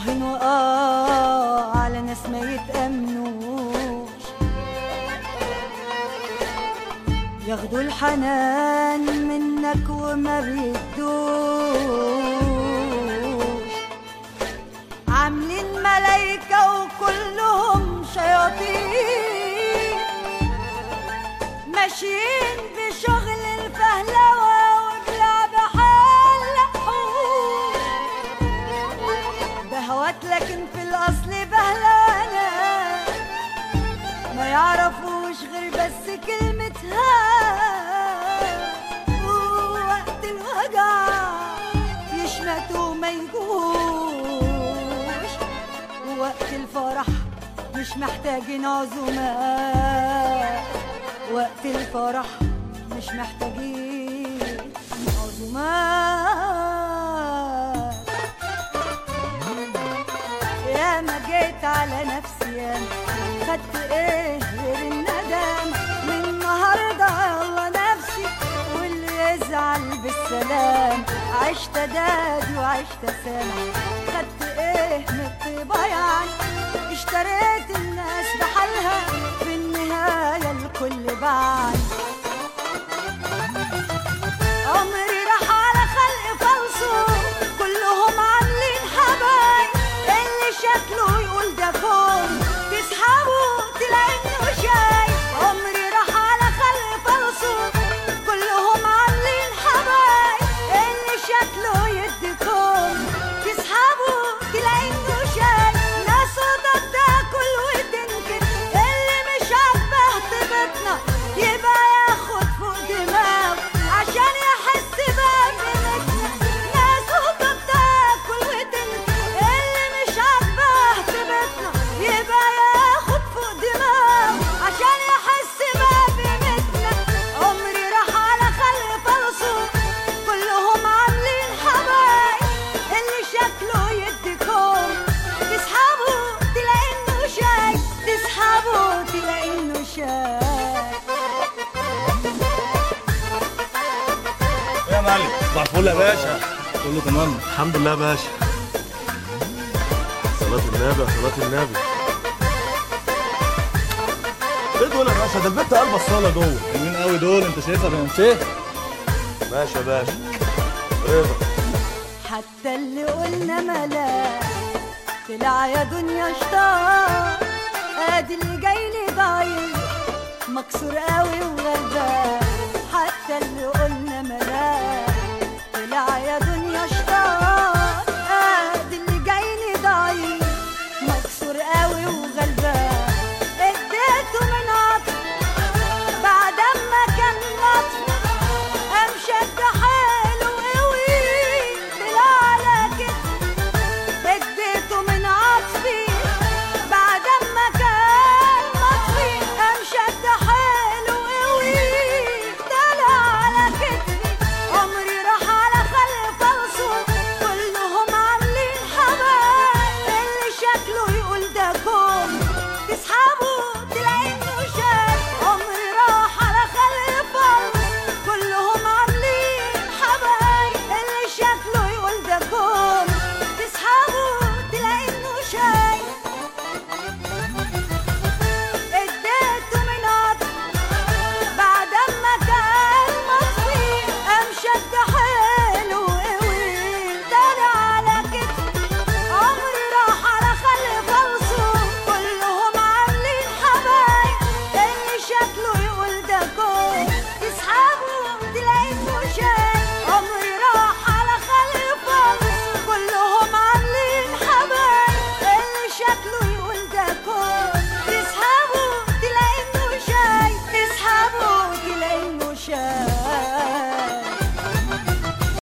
راهنوا على ناس ما يتأمنوش، ياخدوا الحنان منك وما بيدوش، عاملين ملايكة وكلهم شياطين، ماشيين بشغل الفهلوة وبلعب حلحوش، بهوات لكن في الأصل بهلانة، ما يعرفوش غير بس كلمتها، ووقت الوجع يشمتوا ما يجوش، ووقت الفرح مش محتاجين عزومات، وقت الفرح مش محتاجين عزومات. يا ما جيت على نفسي ياما، خدت ايه غير الندم، من النهارده يلا نفسي واللي يزعل بالسلام، عشت دادي وعشت سامع، خدت ايه من الطيبه يعني، اشتريت الناس بحالها، في النهايه الكل بعد. عمري راح على خلق فلسو، كلهم عاملين حبايب، اللي شكله يقول ده كون، تسحبه تلاقي انه شايف. عمري راح على خلق فلسو، كلهم عاملين حبايب، اللي شكله يدي كون، تسحبه تلاقي انه شايف. ناس وضد تاكل وتنكر، اللي مش عاجبه طيبتنا يبقى ياخد فوق دماغه عشان يحس بقيمتنا. ناس وضد تاكل وتنكر، اللي مش عاجبه طيبتنا يبقى ياخد فوق دماغه عشان يحس بقيمتنا. عمري راح على خلق فلسو، كلهم عاملين حبايب، اللي شكله يديكم، تسحبوا تلاقي انه شايف، تسحبوا تلاقي انه شايف. يا معلم صباح الفل يا باشا. كله تمام الحمد لله يا باشا. صلاة النبي يا صلاة النبي. ايه دول يا باشا؟ ده البت قلب الصاله جوه. حلوين قوي دول، انت شايفها بنفسها؟ ماشي يا باشا. رضا. حتى اللي قلنا ملاك طلع يا دنيا شطار، ادي اللي جاي لي ضعيف مكسور قوي وغلبان. حتى اللي قلنا ملاك طلع يا دنيا شطار، ادي اللي جاي لي ضعيف مكسور قوي وغلبان. اديته من عطف بعد ما كان مطفي، قام شد حيله قوي طلع على كتفي. اديته من عطفي بعد ما كان مطفي، قام شد حيله قوي طلع على كتفي. عمري راح على خلق فلسو، كلهم عاملين حبايب، اللي شكله يقول ده كون، تسحبه تلاقي انه شايف. عمري راح على خلق فلسو، كلهم عاملين حبايب، اللي شكله يقول ده كون، تسحبه تلاقي انه شايف. اديته من عطف بعد ما كان مطفي، قام شد حيله قوي طلع على كتفي. عمري راح على خلق فلسو، كلهم عاملين حبايب، اللي شكله يقول ده كون، تسحبه تلاقي انه شايف. عمري راح على خلق فلسو، كلهم عاملين حبايب، اللي شكله يقول ده كون، تسحبه تلاقي انه شايف، تسحبه تلاقي انه شايف.